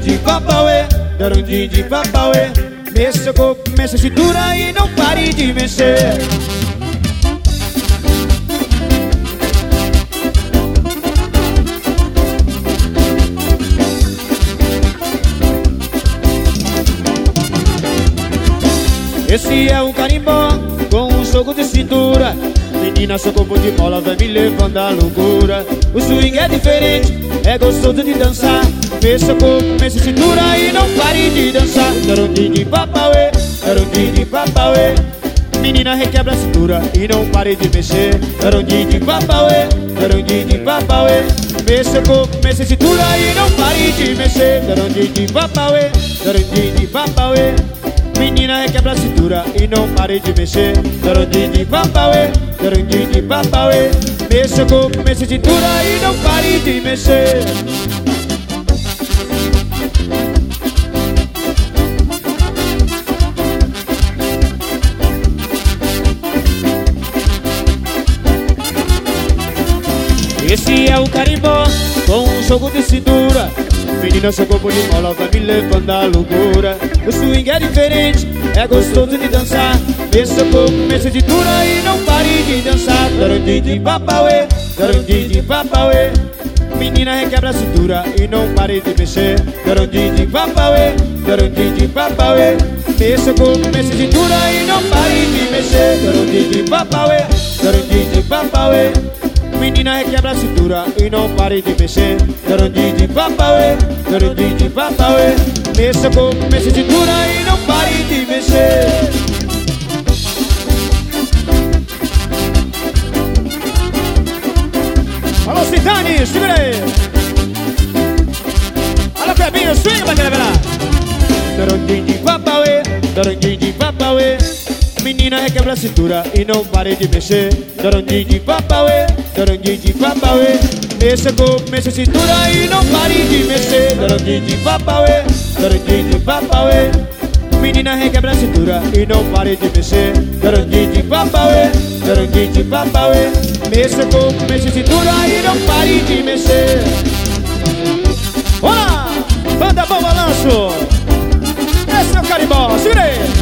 de papauê, darundinho de papauê. Mexa seu corpo, mexa a cintura e não pare de mexer. Esse é um carimbó com um soco de cintura. Menina, seu corpo de mola vai me levando à loucura. O swing é diferente, é gostoso de dançar. Mexa seu corpo, mexa a cintura e não pare de dançar. Darundinho de papauê, darundinho de papauê. Menina, requebra a cintura e não pare de mexer. Darundinho de papauê, darundinho de papauê. Mexa seu corpo, mexa a cintura e não pare de mexer. Darundinho de papauê, darundinho de papauê. Menina, requebra a cintura e não pare de mexer. Darundinho de papauê, darundinho de papauê. Mexa o corpo, mexa a cintura e não pare de mexer. Esse é o carimbó com um jogo de cintura. Menina, seu corpo de mola vai me levando à loucura. O swing é diferente, é gostoso de dançar. Mexa seu corpo, mexa a cintura e não pare de dançar. Darundinho de papauê, darundinho de papauê. Menina, requebra a cintura e não pare de mexer. Darundinho de papauê, darundinho de papauê. Mexa seu corpo, mexa a cintura e não pare de mexer. Darundinho de papauê, darundinho de papauê. Menina, requebra a cintura e não pare de mexer. Darundinho de papauê, darundinho de papauê. Mexa o corpo, mexa a cintura e não pare de mexer. Alô, Citani, segura aí. Alô, Clebinho, swing pra quebrar. Darundinho de papauê, darundinho de papauê. Menina, requebra a cintura e não pare de mexer. Darundinho de papauê, darundinho de papauê. Mexa o corpo, mexa a cintura e não pare de mexer. Darundinho de papauê, darundinho de papauê. Menina, requebra a cintura e não pare de mexer. Darundinho de papauê, darundinho de papauê. Mexa o corpo, mexa a cintura e não pare de mexer. Olá, banda Bom Balanço. Esse é o carimbó, segura aí.